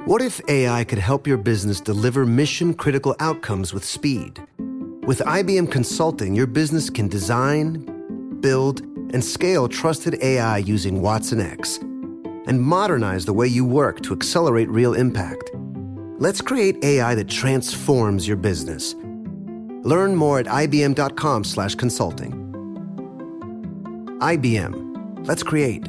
What if AI could help your business deliver mission-critical outcomes with speed? With IBM Consulting, your business can design, build, and scale trusted AI using watsonx, and modernize the way you work to accelerate real impact. Let's create AI that transforms your business. Learn more at ibm.com/consulting. IBM. Let's create.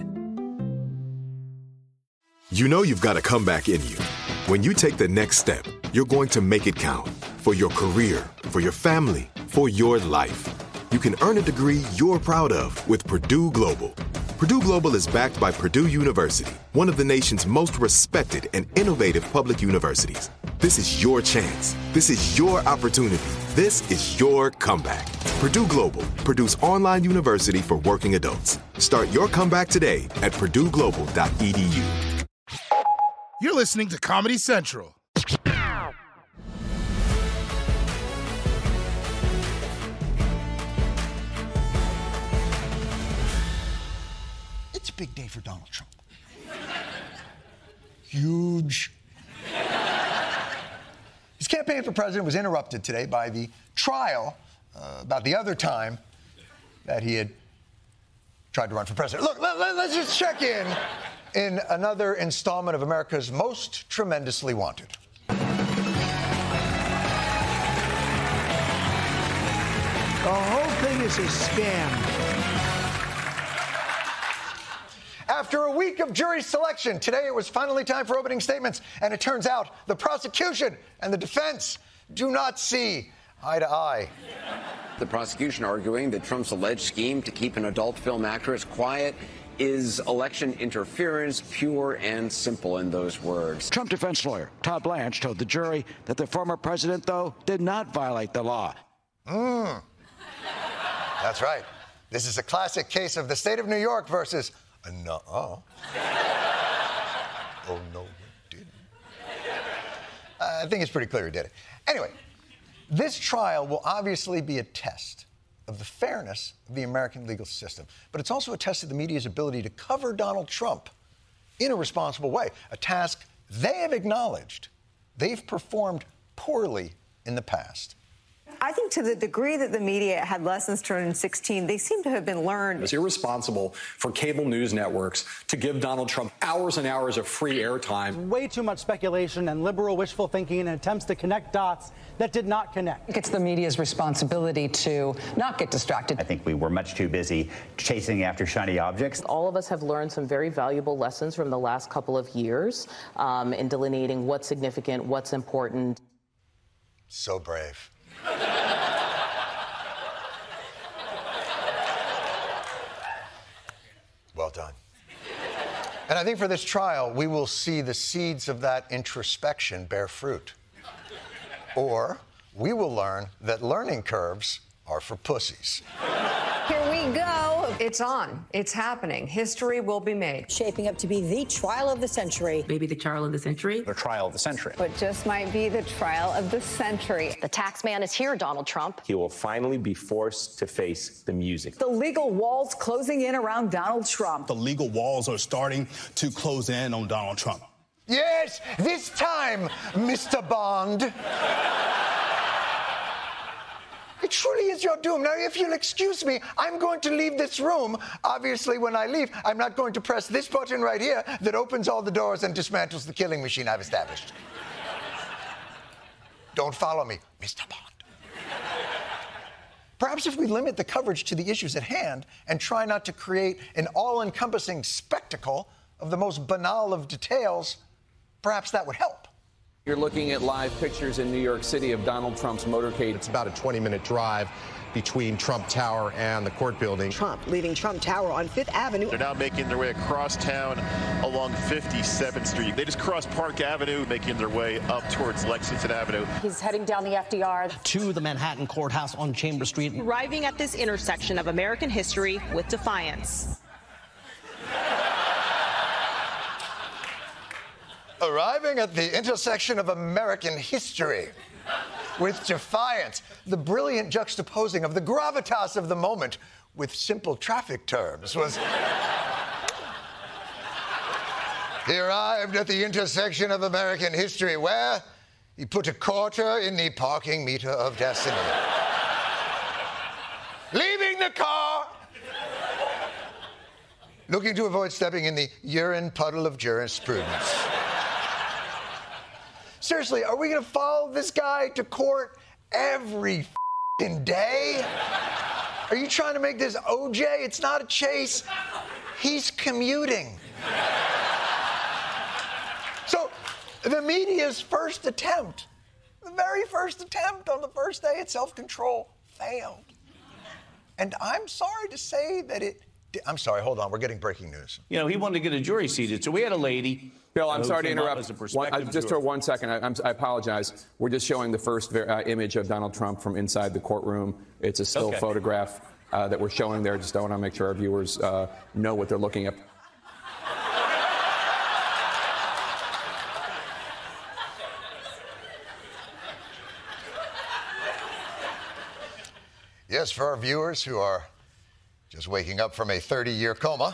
You know you've got a comeback in you. When you take the next step, you're going to make it count. For your career, for your family, for your life. You can earn a degree you're proud of with Purdue Global. Purdue Global is backed by Purdue University, one of the nation's most respected and innovative public universities. This is your chance. This is your opportunity. This is your comeback. Purdue Global, Purdue's online university for working adults. Start your comeback today at purdueglobal.edu. You're listening to Comedy Central. It's a big day for Donald Trump. Huge. His campaign for president was interrupted today by the trial about the other time that he had tried to run for president. Look, let's just check in another installment of America's Most Tremendously Wanted. The whole thing is a scam. After a week of jury selection, today it was finally time for opening statements, and it turns out the prosecution and the defense do not see eye to eye. The prosecution arguing that Trump's alleged scheme to keep an adult film actress quiet is election interference, pure and simple in those words. Trump defense lawyer Todd Blanche told the jury that the former president, though, did not violate the law. That's right. This is a classic case of the state of New York versus a nuh-uh. Oh, no, he didn't. I think it's pretty clear he did it. Anyway, this trial will obviously be a test of the fairness of the American legal system. But it's also a test of the media's ability to cover Donald Trump in a responsible way, a task they have acknowledged they've performed poorly in the past. I think to the degree that the media had lessons learned in 2016, they seem to have been learned. It's irresponsible for cable news networks to give Donald Trump hours and hours of free airtime. Way too much speculation and liberal wishful thinking and attempts to connect dots that did not connect. It's the media's responsibility to not get distracted. I think we were much too busy chasing after shiny objects. All of us have learned some very valuable lessons from the last couple of years in delineating what's significant, what's important. So brave. Well done. And I think for this trial, we will see the seeds of that introspection bear fruit. Or we will learn that learning curves are for pussies. Here we go. It's on. It's happening. History will be made. Shaping up to be the trial of the century. Maybe the trial of the century. The trial of the century. But just might be the trial of the century. The tax man is here, Donald Trump. He will finally be forced to face the music. The legal walls closing in around Donald Trump. The legal walls are starting to close in on Donald Trump. Yes, this time, Mr. Bond. It truly is your doom. Now, if you'll excuse me, I'm going to leave this room. Obviously, when I leave, I'm not going to press this button right here that opens all the doors and dismantles the killing machine I've established. Don't follow me, Mr. Bond. Perhaps if we limit the coverage to the issues at hand and try not to create an all-encompassing spectacle of the most banal of details, perhaps that would help. You're looking at live pictures in New York City of Donald Trump's motorcade. It's about a 20-minute drive between Trump Tower and the court building. Trump leaving Trump Tower on 5th Avenue. They're now making their way across town along 57th Street. They just crossed Park Avenue, making their way up towards Lexington Avenue. He's heading down the FDR to the Manhattan courthouse on Chambers Street. Arriving at this intersection of American history with defiance. Arriving at the intersection of American history with defiance, the brilliant juxtaposing of the gravitas of the moment with simple traffic terms was He arrived at the intersection of American history where he put a quarter in the parking meter of destiny. Leaving the car, looking to avoid stepping in the urine puddle of jurisprudence. Seriously, are we going to follow this guy to court every f***ing day? Are you trying to make this OJ? It's not a chase. He's commuting. So the media's first attempt, the very first attempt on the first day at self-control, failed. And I'm sorry to say that I'm sorry, hold on, we're getting breaking news. You know, he wanted to get a jury seated, so we had a lady. Bill, I'm sorry to interrupt. Just for 1 second, I apologize. We're just showing the first image of Donald Trump from inside the courtroom. It's a still photograph that we're showing there. Just want to make sure our viewers know what they're looking at. Yes, for our viewers who are just waking up from a 30-year coma,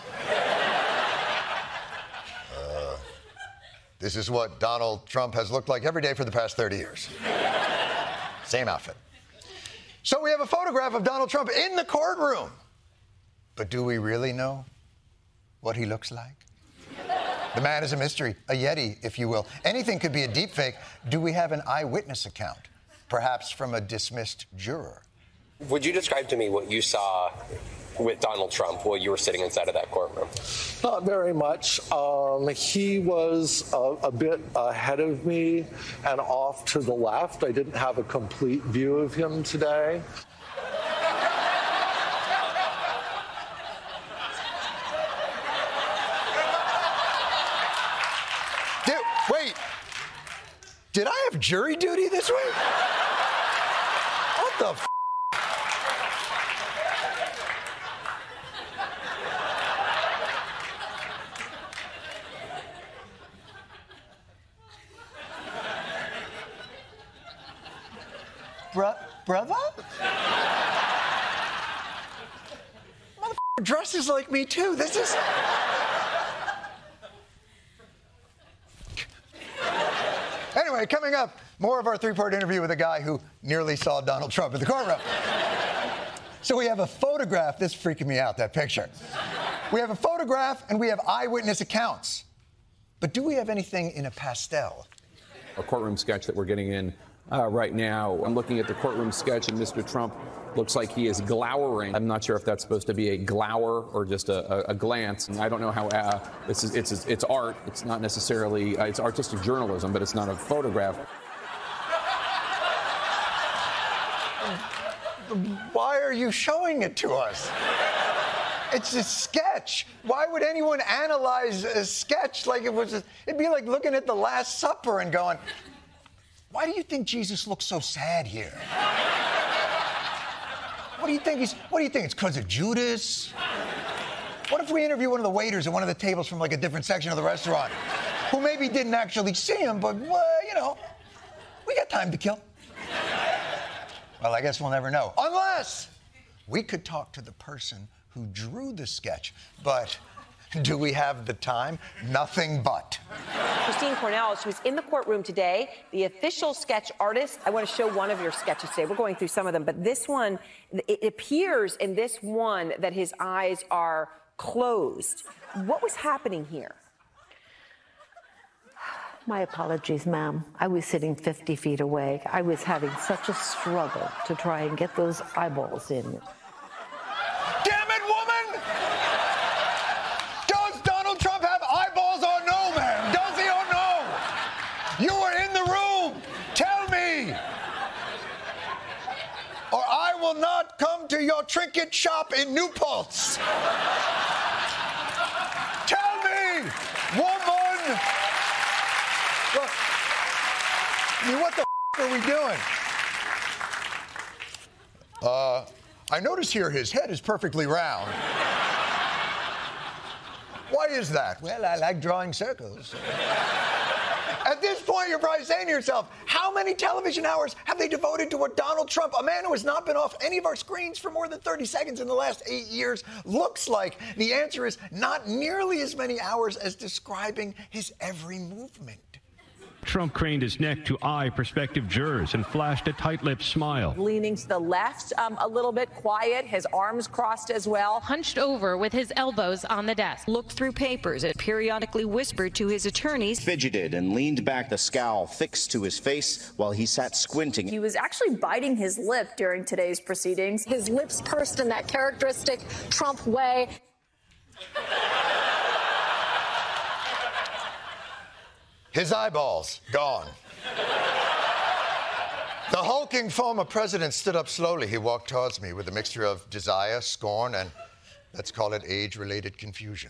this is what Donald Trump has looked like every day for the past 30 years. Same outfit. So we have a photograph of Donald Trump in the courtroom. But do we really know what he looks like? The man is a mystery, a Yeti, if you will. Anything could be a deepfake. Do we have an eyewitness account? Perhaps from a dismissed juror. Would you describe to me what you saw with Donald Trump while you were sitting inside of that courtroom? Not very much. He was a bit ahead of me and off to the left. I didn't have a complete view of him today. Wait, did I have jury duty this week? What the f***? Brother? Motherfucker dresses like me too. This is... Anyway, coming up, more of our three-part interview with a guy who nearly saw Donald Trump in the courtroom. So we have a photograph. This is freaking me out, that picture. We have a photograph and we have eyewitness accounts. But do we have anything in a pastel? A courtroom sketch that we're getting in right now. I'm looking at the courtroom sketch, and Mr. Trump looks like he is glowering. I'm not sure if that's supposed to be a glower or just a glance. And I don't know how it's art. It's not necessarily it's artistic journalism, but it's not a photograph. Why are you showing it to us? It's a sketch. Why would anyone analyze a sketch like it was? It'd be like looking at the Last Supper and going, why do you think Jesus looks so sad here? What do you think it's because of Judas? What if we interview one of the waiters at one of the tables from like a different section of the restaurant who maybe didn't actually see him, but, well, you know, we got time to kill. Well, I guess we'll never know. Unless we could talk to the person who drew the sketch. But do we have the time? Nothing but. Christine Cornell, she was in the courtroom today, the official sketch artist. I want to show one of your sketches today. We're going through some of them, but this one, it appears in this one that his eyes are closed. What was happening here? My apologies, ma'am. I was sitting 50 feet away. I was having such a struggle to try and get those eyeballs in. Damn it, woman! Does Donald Trump have eyeballs or no, ma'am? Does he or no? You were in the room. Tell me. Or I will not come to your trinket shop in New Paltz. Tell me, woman. Well, I mean, what the are we doing? I notice here his head is perfectly round. Why is that? Well, I like drawing circles. At this point, you're probably saying to yourself, how many television hours have they devoted to what Donald Trump, a man who has not been off any of our screens for more than 30 seconds in the last 8 years, looks like? The answer is not nearly as many hours as describing his every movement. Trump craned his neck to eye prospective jurors and flashed a tight-lipped smile. Leaning to the left a little bit, quiet, his arms crossed as well. Hunched over with his elbows on the desk. Looked through papers and periodically whispered to his attorneys. Fidgeted and leaned back, the scowl fixed to his face while he sat squinting. He was actually biting his lip during today's proceedings. His lips pursed in that characteristic Trump way. His eyeballs gone. The hulking former president stood up slowly. He walked towards me with a mixture of desire, scorn, and let's call it age-related confusion.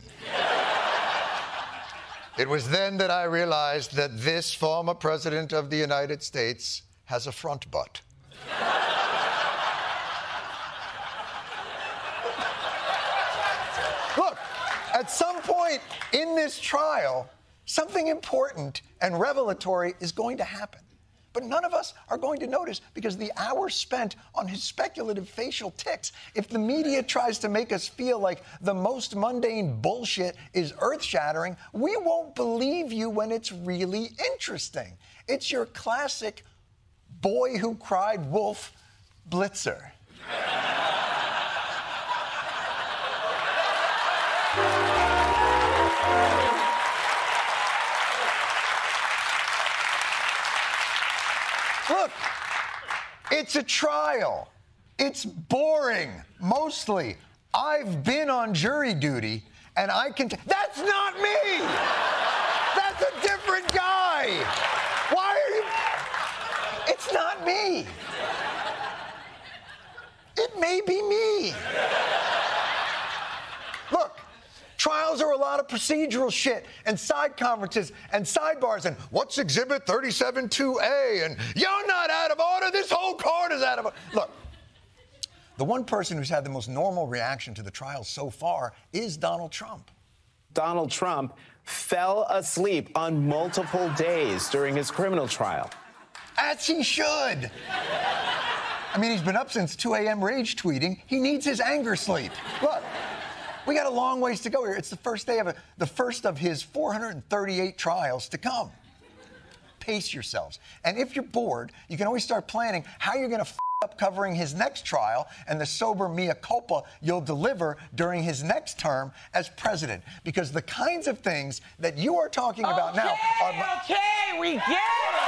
It was then that I realized that this former president of the United States has a front butt. Look, at some point in this trial, something important and revelatory is going to happen. But none of us are going to notice because the hours spent on his speculative facial tics, if the media tries to make us feel like the most mundane bullshit is earth-shattering, we won't believe you when it's really interesting. It's your classic boy who cried wolf blitzer. Look, it's a trial. It's boring, mostly. I've been on jury duty, and I can that's not me! That's a different guy! Why are you... It's not me. It may be me. Look, trials are a lot of procedural shit and side conferences and sidebars and what's Exhibit 37-2A and you're not out of order, this whole court is out of order. Look, the one person who's had the most normal reaction to the trial so far is Donald Trump. Donald Trump fell asleep on multiple days during his criminal trial. As he should. I mean, he's been up since 2 a.m. rage tweeting. He needs his anger sleep. Look. We got a long ways to go here. It's the first day of the first of his 438 trials to come. Pace yourselves. And if you're bored, you can always start planning how you're going to up covering his next trial and the sober mea culpa you'll deliver during his next term as president. Because the kinds of things that you are talking about now are... Okay, we get it!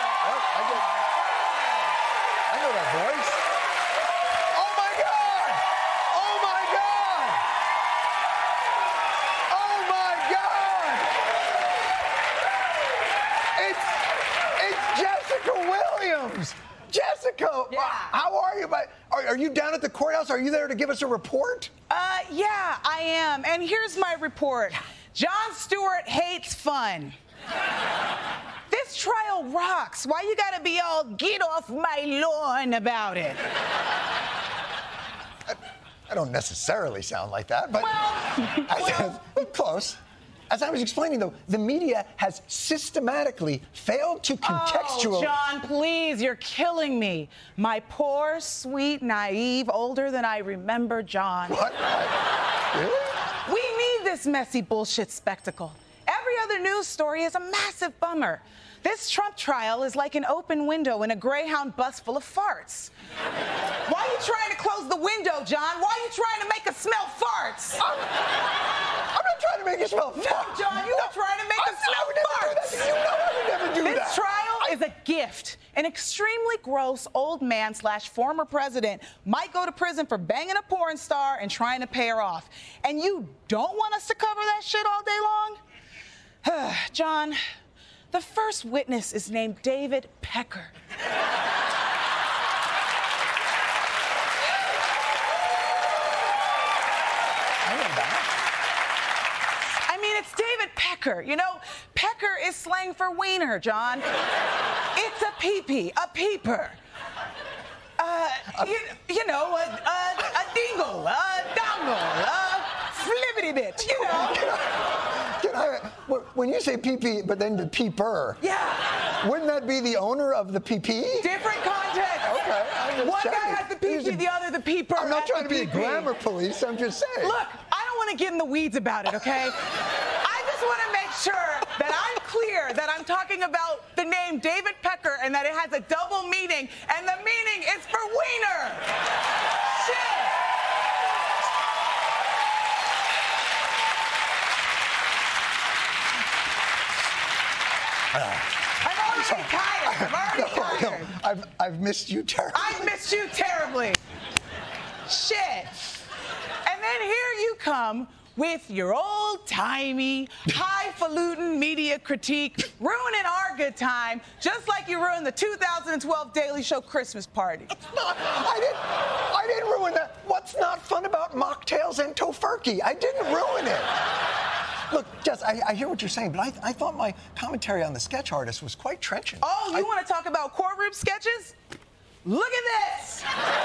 I know that voice. Jessica, yeah. How are you? Are you down at the courthouse? Are you there to give us a report? Yeah, I am. And here's my report. Jon Stewart hates fun. This trial rocks. Why you gotta be all get off my lawn about it? I don't necessarily sound like that, but close. As I was explaining, though, the media has systematically failed to contextualize... Oh, John, please, you're killing me. My poor, sweet, naive, older than I remember John. What? Really? We need this messy bullshit spectacle. Every other news story is a massive bummer. This Trump trial is like an open window in a Greyhound bus full of farts. Why are you trying to close the window, John? Why are you trying to make us smell farts? I'm not trying to make you smell farts. No, John, you are trying to make us smell farts. You know I would never do that. This trial is a gift. An extremely gross old man / former president might go to prison for banging a porn star and trying to pay her off. And you don't want us to cover that shit all day long? John, the first witness is named David Pecker. I mean, it's David Pecker. You know, Pecker is slang for wiener, John. It's a pee-pee, a peeper. You know, a dingle, a dongle, a flibbity bit, you know. Can When you say PP, but then the peeper. Yeah. Wouldn't that be the owner of the PP? Different context. Okay. One guy has the PP, the other the peeper. I'm not trying to be a PP. grammar police. I'm just saying. Look, I don't want to get in the weeds about it, okay? I just want to make sure that I'm clear that I'm talking about the name David Pecker and that it has a double meaning, and the meaning is for wiener. Shit. I'm already tired. I've missed you terribly. I missed you terribly. Shit. And then here you come with your old-timey, highfalutin media critique, ruining our good time, just like you ruined the 2012 Daily Show Christmas party. I didn't ruin that. What's not fun about mocktails and tofurkey? I didn't ruin it. Look, Jess, I hear what you're saying, but I thought my commentary on the sketch artist was quite trenchant. Oh, you want to talk about courtroom sketches? Look at this.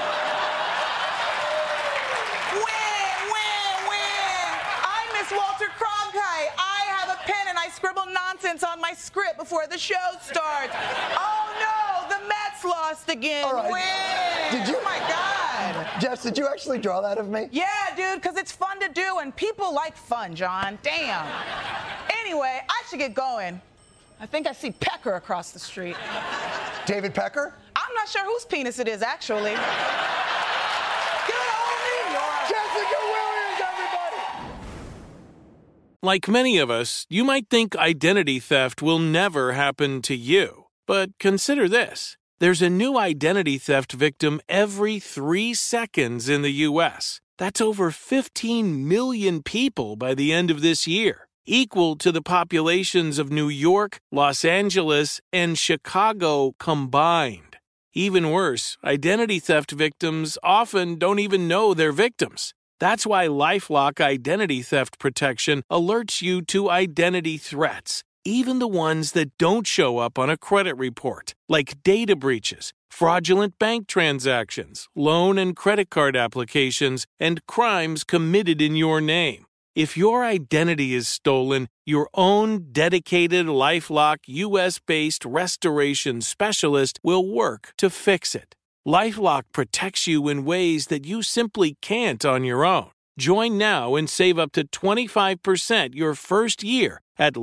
I'm Miss Walter Cronkite. I have a pen and I scribble nonsense on my script before the show starts. Oh no, the Mets lost again. All right. Win. Did you? Oh my God. Jess, did you actually draw that of me? Yeah, dude, because it's fun to do and people like fun, John. Damn. Anyway, I should get going. I think I see Pecker across the street. David Pecker? I'm not sure whose penis it is, actually. Good old New York. Jessica Williams, everybody! Like many of us, you might think identity theft will never happen to you. But consider this. There's a new identity theft victim every 3 seconds in the U.S. That's over 15 million people by the end of this year, equal to the populations of New York, Los Angeles, and Chicago combined. Even worse, identity theft victims often don't even know they're victims. That's why LifeLock Identity Theft Protection alerts you to identity threats, even the ones that don't show up on a credit report, like data breaches, fraudulent bank transactions, loan and credit card applications, and crimes committed in your name. If your identity is stolen, your own dedicated LifeLock U.S.-based restoration specialist will work to fix it. LifeLock protects you in ways that you simply can't on your own. Join now and save up to 25% your first year at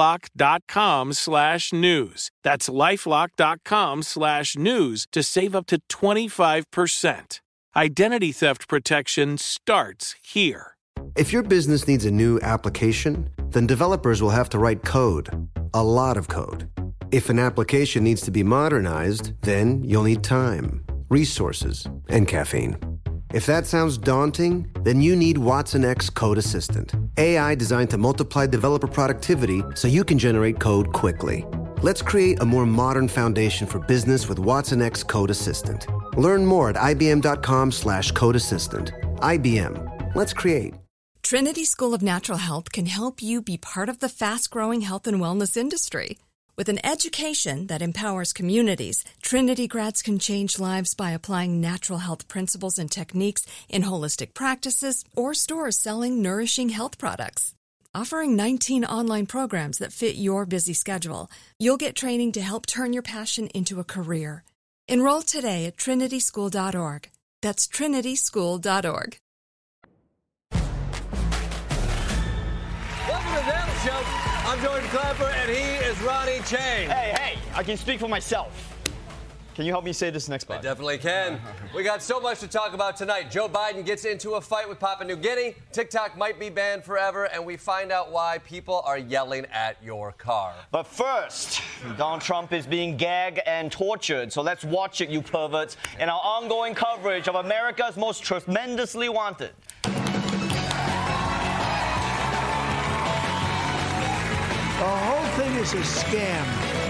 LifeLock.com/news. That's LifeLock.com/news to save up to 25%. Identity theft protection starts here. If your business needs a new application, then developers will have to write code, a lot of code. If an application needs to be modernized, then you'll need time, resources, and caffeine. If that sounds daunting, then you need Watson X Code Assistant, AI designed to multiply developer productivity so you can generate code quickly. Let's create a more modern foundation for business with Watson X Code Assistant. Learn more at ibm.com/code assistant. IBM. Let's create. Trinity School of Natural Health can help you be part of the fast-growing health and wellness industry. With an education that empowers communities, Trinity grads can change lives by applying natural health principles and techniques in holistic practices or stores selling nourishing health products. Offering 19 online programs that fit your busy schedule, you'll get training to help turn your passion into a career. Enroll today at trinityschool.org. That's trinityschool.org. Welcome to The Daily Show. I'm Jordan Clapper, and he is Ronnie Chang. Hey, I can speak for myself. Can you help me say this next part? I definitely can. We got so much to talk about tonight. Joe Biden gets into a fight with Papua New Guinea. TikTok might be banned forever, and we find out why people are yelling at your car. But first, Donald Trump is being gagged and tortured, so let's watch it, you perverts, in our ongoing coverage of America's most tremendously wanted. The whole thing is a scam.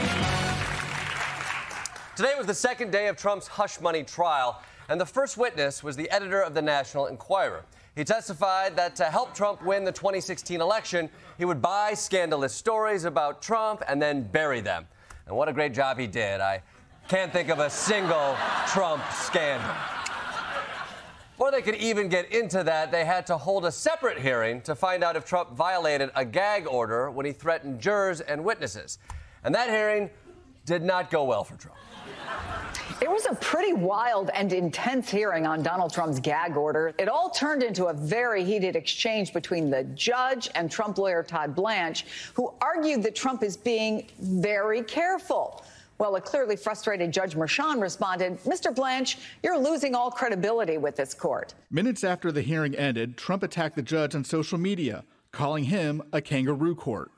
Today was the second day of Trump's hush money trial, and the first witness was the editor of the National Enquirer. He testified that to help Trump win the 2016 election, he would buy scandalous stories about Trump and then bury them. And what a great job he did. I can't think of a single Trump scandal. Before they could even get into that, they had to hold a separate hearing to find out if Trump violated a gag order when he threatened jurors and witnesses. And that hearing did not go well for Trump. It was a pretty wild and intense hearing on Donald Trump's gag order. It all turned into a very heated exchange between the judge and Trump lawyer Todd Blanche, who argued that Trump is being very careful. Well, a clearly frustrated Judge Merchan responded, "Mr. Blanche, you're losing all credibility with this court." Minutes after the hearing ended, Trump attacked the judge on social media, calling him a kangaroo court.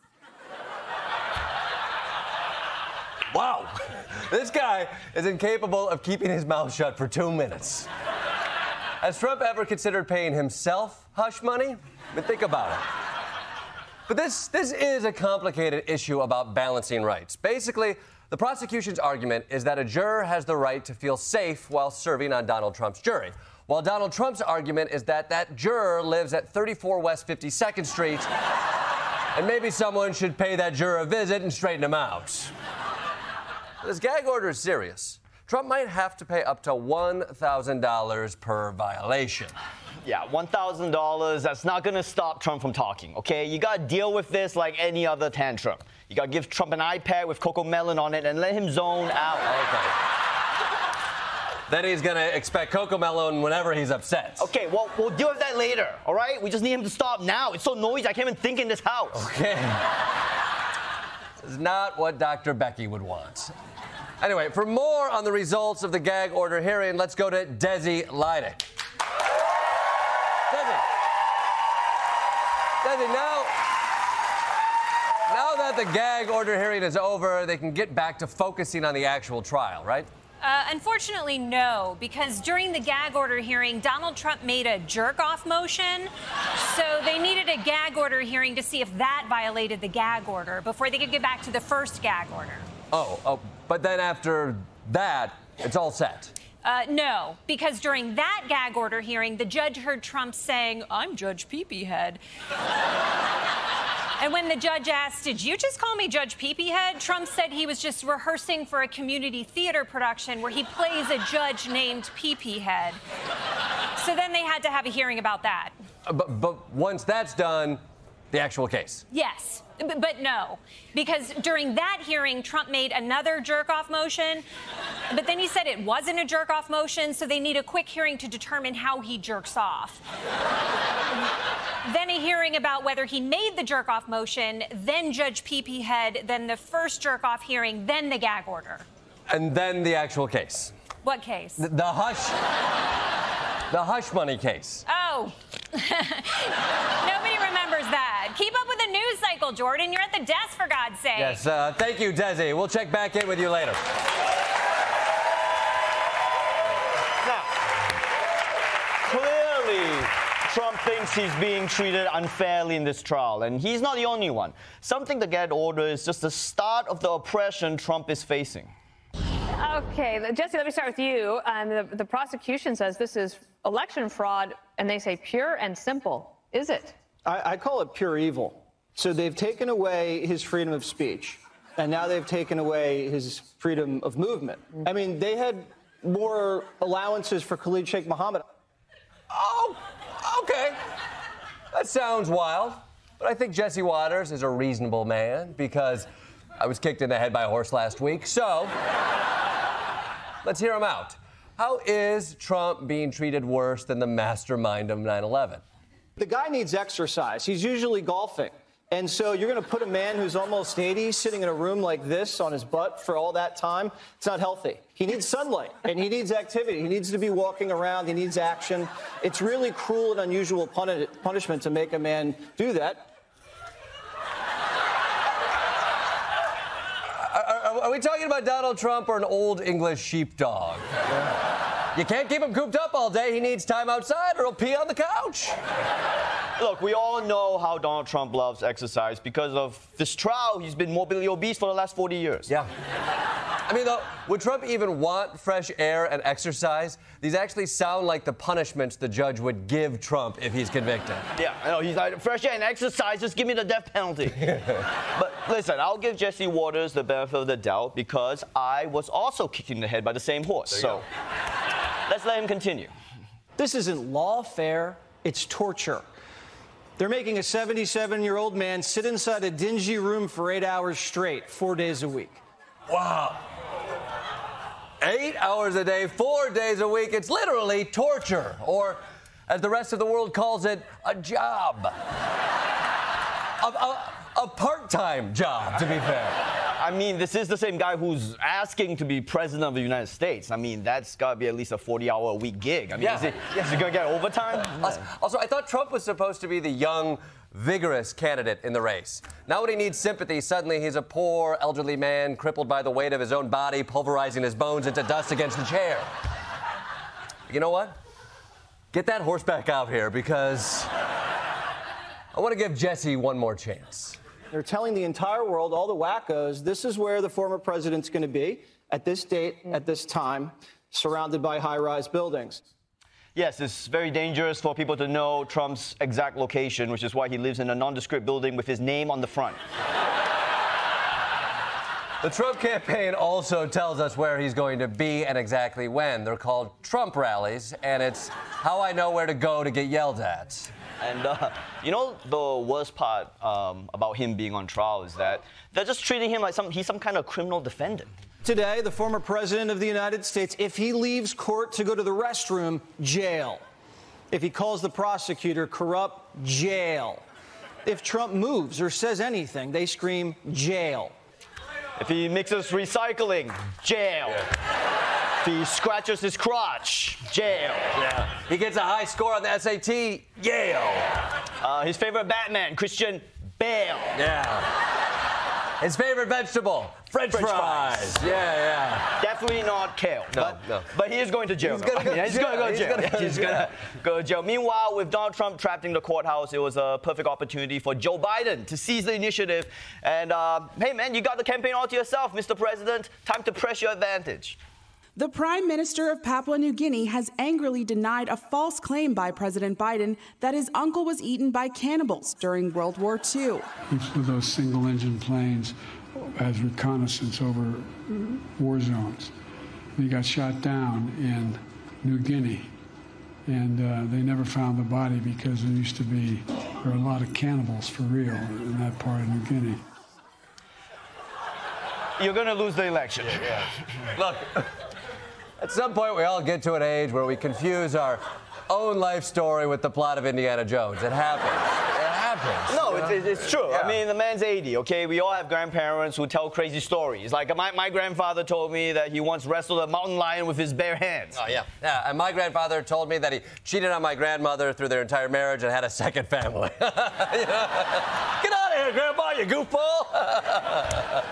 Wow. This guy is incapable of keeping his mouth shut for 2 minutes. Has Trump ever considered paying himself hush money? I mean, think about it. But this is a complicated issue about balancing rights. Basically, the prosecution's argument is that a juror has the right to feel safe while serving on Donald Trump's jury, while Donald Trump's argument is that that juror lives at 34 West 52nd Street, and maybe someone should pay that juror a visit and straighten him out. This gag order is serious. Trump might have to pay up to $1,000 per violation. Yeah, $1,000, that's not going to stop Trump from talking, okay? You got to deal with this like any other tantrum. You got to give Trump an iPad with Coco Melon on it and let him zone out. Okay. Then he's going to expect Coco Melon whenever he's upset. Okay, well, we'll deal with that later, all right? We just need him to stop now. It's so noisy, I can't even think in this house. Okay. This is not what Dr. Becky would want. Anyway, for more on the results of the gag order hearing, let's go to Desi Lydic. Desi, now that the gag order hearing is over, they can get back to focusing on the actual trial, right? Unfortunately, no, because during the gag order hearing, Donald Trump made a jerk-off motion, so they needed a gag order hearing to see if that violated the gag order before they could get back to the first gag order. Oh, but then after that, it's all set. No, because during that gag order hearing, the judge heard Trump saying, "I'm Judge Peepee Head." And when the judge asked, "Did you just call me Judge Peepee Head?" Trump said he was just rehearsing for a community theater production where he plays a judge named Peepee Head. So then they had to have a hearing about that. But once that's done, the actual case. Yes, but no, because during that hearing, Trump made another jerk-off motion, but then he said it wasn't a jerk-off motion, so they need a quick hearing to determine how he jerks off. Then a hearing about whether he made the jerk-off motion, then Judge Peepee Head, then the first jerk-off hearing, then the gag order. And then the actual case. What case? The hush money case. Oh. Nobody remembers that. Keep up with the news cycle, Jordan. You're at the desk, for God's sake. Yes, thank you, Desi. We'll check back in with you later. Now, clearly, Trump thinks he's being treated unfairly in this trial, and he's not the only one. Something the gag order is just the start of the oppression Trump is facing. Okay, Jesse, let me start with you. The prosecution says this is election fraud, and they say pure and simple. Is it? I call it pure evil. So they've taken away his freedom of speech, and now they've taken away his freedom of movement. I mean, they had more allowances for Khalid Sheikh Mohammed. Oh, okay. That sounds wild, but I think Jesse Waters is a reasonable man because I was kicked in the head by a horse last week, so let's hear him out. How is Trump being treated worse than the mastermind of 9/11? The guy needs exercise. He's usually golfing. And so you're going to put a man who's almost 80 sitting in a room like this on his butt for all that time? It's not healthy. He needs sunlight, and he needs activity. He needs to be walking around. He needs action. It's really cruel and unusual punishment to make a man do that. Are we talking about Donald Trump or an old English sheepdog? You can't keep him cooped up all day. He needs time outside or he'll pee on the couch. Look, we all know how Donald Trump loves exercise. Because of this trial, he's been morbidly obese for the last 40 years. Yeah. I mean, though, would Trump even want fresh air and exercise? These actually sound like the punishments the judge would give Trump if he's convicted. Yeah, I know, he's like, fresh air and exercise, just give me the death penalty. But listen, I'll give Jesse Waters the benefit of the doubt because I was also kicked in the head by the same horse. So let's let him continue. This isn't lawfare, it's torture. They're making a 77-year-old man sit inside a dingy room for 8 hours straight, 4 days a week. Wow. 8 hours a day, 4 days a week. It's literally torture, or as the rest of the world calls it, a job. A part-time job, to be fair. I mean, this is the same guy who's asking to be president of the United States. I mean, that's got to be at least a 40-hour-a-week gig. I mean, is he going to get overtime? Also, I thought Trump was supposed to be the young, vigorous candidate in the race. Now when he needs sympathy, suddenly he's a poor, elderly man crippled by the weight of his own body, pulverizing his bones into dust against the chair. You know what? Get that horseback out here, because I want to give Jesse one more chance. They're telling the entire world, all the wackos, this is where the former president's going to be at this date, at this time, surrounded by high-rise buildings. Yes, it's very dangerous for people to know Trump's exact location, which is why he lives in a nondescript building with his name on the front. The Trump campaign also tells us where he's going to be and exactly when. They're called Trump rallies, and it's how I know where to go to get yelled at. And, you know, the worst part about him being on trial is that they're just treating him like he's some kind of criminal defendant. Today, the former president of the United States, if he leaves court to go to the restroom, jail. If he calls the prosecutor corrupt, jail. If Trump moves or says anything, they scream jail. If he mixes recycling, jail. Yeah. If he scratches his crotch, jail. Yeah. He gets a high score on the SAT, Yale. His favorite Batman, Christian Bale. Yeah. His favorite vegetable, French fries. Yeah. Definitely not kale. No. But he is going to jail. He's going to go to jail. He's going to go to jail. Meanwhile, with Donald Trump trapped in the courthouse, it was a perfect opportunity for Joe Biden to seize the initiative. And, hey, man, you got the campaign all to yourself, Mr. President. Time to press your advantage. The Prime Minister of Papua New Guinea has angrily denied a false claim by President Biden that his uncle was eaten by cannibals during World War II. He flew those single-engine planes as reconnaissance over war zones. He got shot down in New Guinea, and they never found the body because there were a lot of cannibals for real in that part of New Guinea. You're going to lose the election. Yeah. Look. At some point, we all get to an age where we confuse our own life story with the plot of Indiana Jones. It happens. It happens. No, it's true. Yeah. I mean, the man's 80, okay? We all have grandparents who tell crazy stories. Like, my grandfather told me that he once wrestled a mountain lion with his bare hands. Oh, yeah. Yeah, and my grandfather told me that he cheated on my grandmother through their entire marriage and had a second family. Get out of here, Grandpa, you goofball!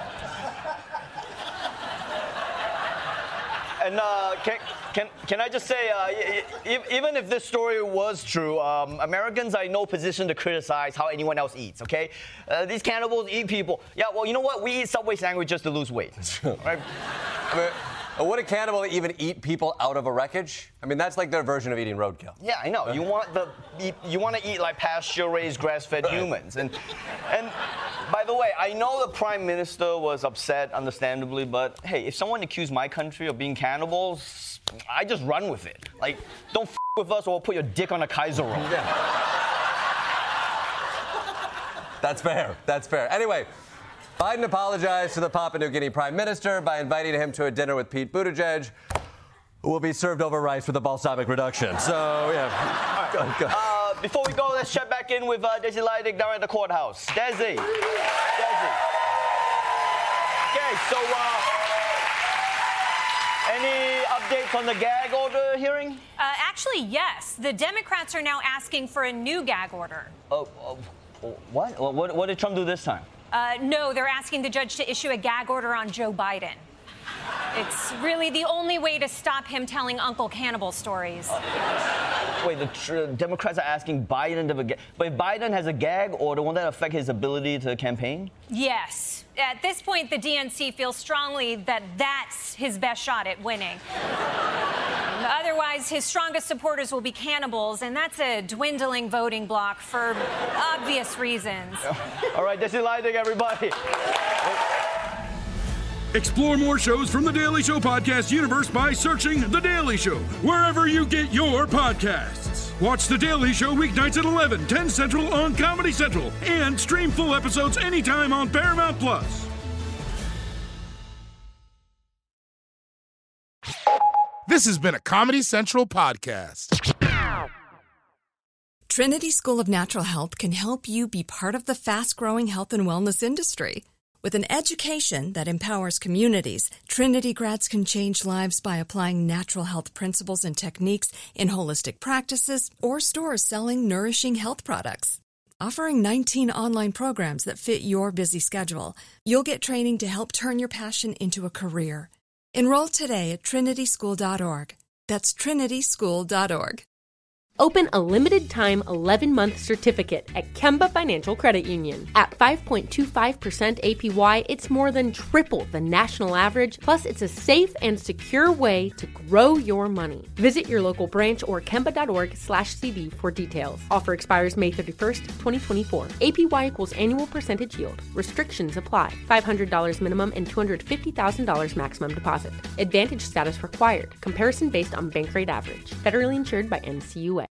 And can I just say, even if this story was true, Americans are in no position to criticize how anyone else eats, okay? These cannibals eat people. Yeah, well, you know what? We eat Subway sandwiches to lose weight. Right? I mean, would a cannibal even eat people out of a wreckage? I mean, that's like their version of eating roadkill. Yeah, I know. You want to eat like pasture-raised, grass-fed humans. And by the way, I know the Prime Minister was upset, understandably, but hey, if someone accused my country of being cannibals, I just run with it. Like, don't f with us or we'll put your dick on a Kaiser roll. Yeah. That's fair. That's fair. Anyway, Biden apologized to the Papua New Guinea Prime Minister by inviting him to a dinner with Pete Buttigieg, who will be served over rice with a balsamic reduction. So, yeah. All right. Before we go, let's check back in with Desi Leidig down at the courthouse. Desi. Okay, so any updates on the gag order hearing? Actually, yes. The Democrats are now asking for a new gag order. What? What did Trump do this time? No, they're asking the judge to issue a gag order on Joe Biden. It's really the only way to stop him telling Uncle Cannibal stories. Wait, the Democrats are asking Biden to but if Biden has a gag order, won't that affect his ability to campaign? Yes. At this point, the DNC feels strongly that that's his best shot at winning. Otherwise, his strongest supporters will be cannibals, and that's a dwindling voting bloc for obvious reasons. All right, Desi Leidig, everybody. Explore more shows from The Daily Show podcast universe by searching The Daily Show wherever you get your podcasts. Watch The Daily Show weeknights at 11, 10 Central on Comedy Central, and stream full episodes anytime on Paramount Plus. This has been a Comedy Central podcast. Trinity School of Natural Health can help you be part of the fast-growing health and wellness industry. With an education that empowers communities, Trinity grads can change lives by applying natural health principles and techniques in holistic practices or stores selling nourishing health products. Offering 19 online programs that fit your busy schedule, you'll get training to help turn your passion into a career. Enroll today at trinityschool.org. That's trinityschool.org. Open a limited-time 11-month certificate at Kemba Financial Credit Union. At 5.25% APY, it's more than triple the national average, plus it's a safe and secure way to grow your money. Visit your local branch or kemba.org/CD for details. Offer expires May 31st, 2024. APY equals annual percentage yield. Restrictions apply. $500 minimum and $250,000 maximum deposit. Advantage status required. Comparison based on bank rate average. Federally insured by NCUA.